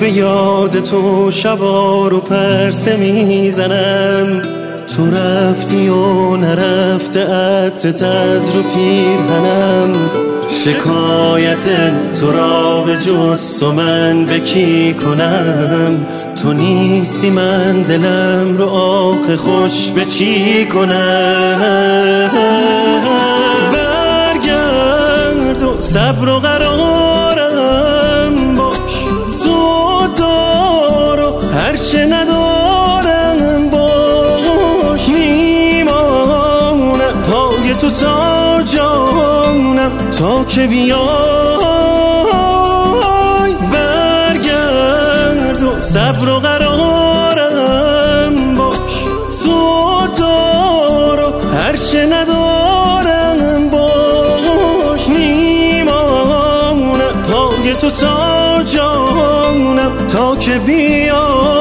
به یاد تو شبا رو پرسه میزنم. تو رفتی و نرفته عطرت از رو پیرهنم. شکایت تو را به جز تو من به کی کنم؟ تو نیستی من دلم رو آخه خوش به چی کنم؟ برگرد و صبر و قرارم باش، تو دار و هرچه ندارم باش. میمانم پای تو تا جانم تا که بیای. برگرد و صبر و قرارم باش، تو دار و هرچه ندارم باش. میمانم پای تو تا جانم تا که بیای.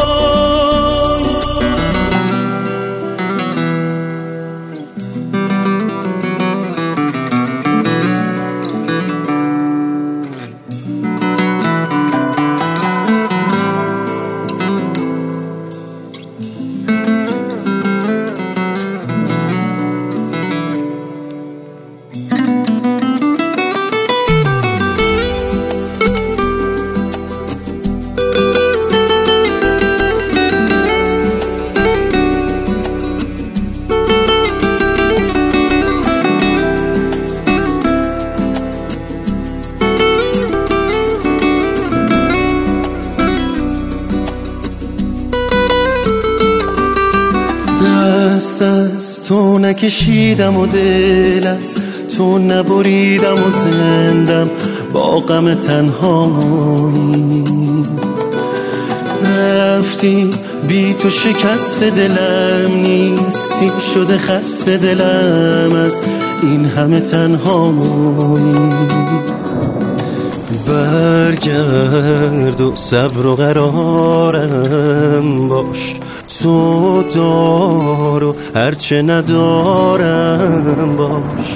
دست از تو نکشیدم و دل از تو نبریدم و زندم با غم تنهایی. رفتی بی تو شکست دلم نیستی، شده خسته دلم از این همه تنهایی. برگرد و صبر و قرارم باش، تو دار و هرچه ندارم باش.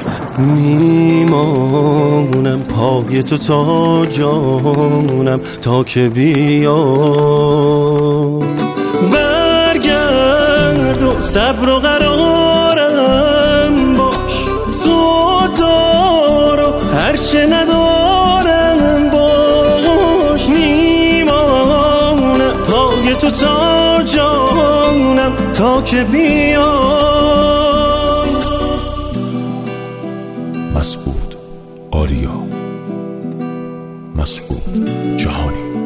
میمانم پای تو تا جانم تا که بیای. برگرد و صبر و قرارم باش، تو دار و هرچه ندارم باش. میمانم پای تو تا جانم تا که بیای. مسعود آریا، مسعود جهانی.